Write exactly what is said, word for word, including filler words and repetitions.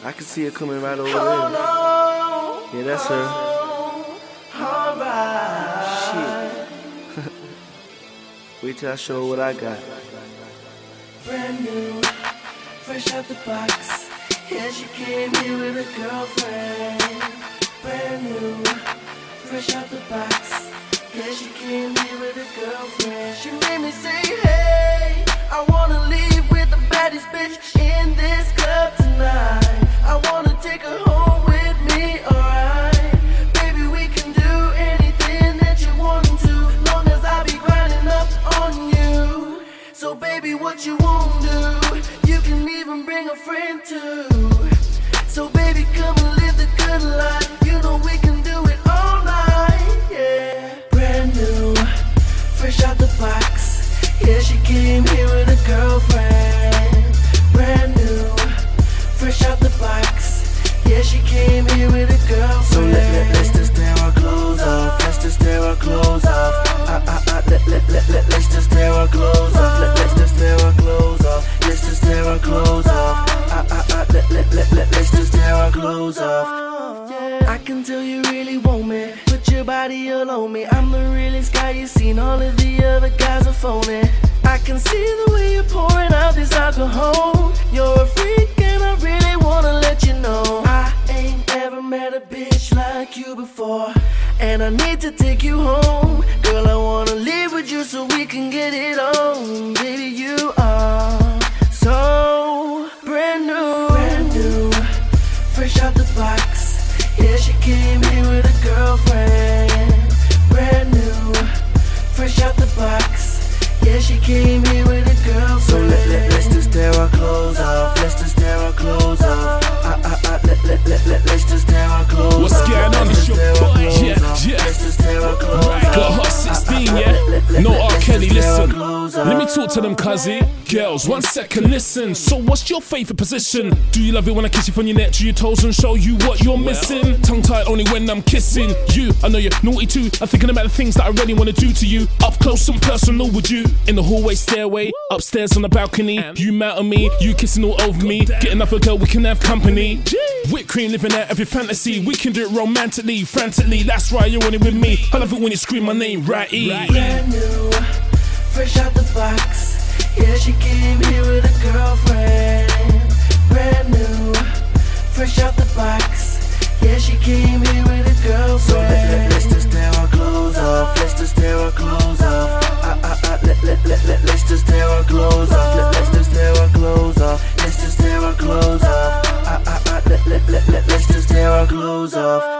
I can see it coming right over there. Oh, no. Yeah, that's her. Alright. Shit. Wait till I show what I got. Brand new, fresh out the box. Yeah, she came here with a girlfriend. Brand new, fresh out the box. Yeah, she came here with a girlfriend. She made me say, hey, I wanna leave with the baddest bitch in this club tonight. I wanna take her home with me, alright. Baby, we can do anything that you want to, long as I be grinding up on you. So baby, what you won't do, you can even bring a friend too. So baby, come and live the good life. You know we can do it all night, yeah. Brand new, fresh out the box. Yeah, she came here with a girlfriend. Brand new, fresh out the box. Yeah, she came here with a girlfriend. So let, let, let's just tear our clothes off. Let's just tear our clothes off. Uh, uh, uh, let, let, let, let, let's just tear our clothes off. Let, let's just tear our clothes off. Let's just tear our clothes off. Uh, uh, uh, let, let, let, let, let's just tear our clothes off. Yeah. I can tell you really want me. Put your body all on me. I'm the realest guy you've seen. All of the other guys are phony. I can see the way you're pouring out this alcohol. You're a freak and I really wanna let you know I ain't ever met a bitch like you before, and I need to take you home. Girl, I wanna live with you so we can get it on. Baby, you are so brand new. Brand new, fresh out the box. Yeah, she came here with a girlfriend. Brand new, fresh out the box. Yeah, she came here with a girlfriend. So let, let, let's just tear our clothes off. Let's just tear our clothes off. Uh, uh, uh, let, let, let, let, let's just tear our clothes off. What's going on? It's your boy. Yeah, yeah. Let's just tear our clothes off. Got Hot sixteen, yeah? No R. Kelly, listen. Let me talk to them, cuzzy. Girls, one second, listen. So what's your favourite position? Do you love it when I kiss you from your neck to your toes and show you what you're missing? Tongue tied only when I'm kissing you. I know you're naughty too. I'm thinking about the things that I really want to do to you. Up close and personal with you. In the hallway, stairway, upstairs on the balcony. You mount on me, you kissing all over me. Get another girl, we can have company. Whipped cream, living out every fantasy. We can do it romantically, frantically. That's right, you're on it with me. I love it when you scream my name, Ratty. Brand new, fresh out the box. Yeah, she came here with a girlfriend. Brand new, fresh out the box. Yeah, she came here with a girlfriend. So let, let, let's just tear our clothes off. Let's just tear our clothes off. Uh, uh, uh, let, let, let, let, let's just tear our clothes off. Let, let's just tear our clothes off. Let's just tear our clothes off. Uh, uh, uh, let, let, let, let, let's just tear our clothes off.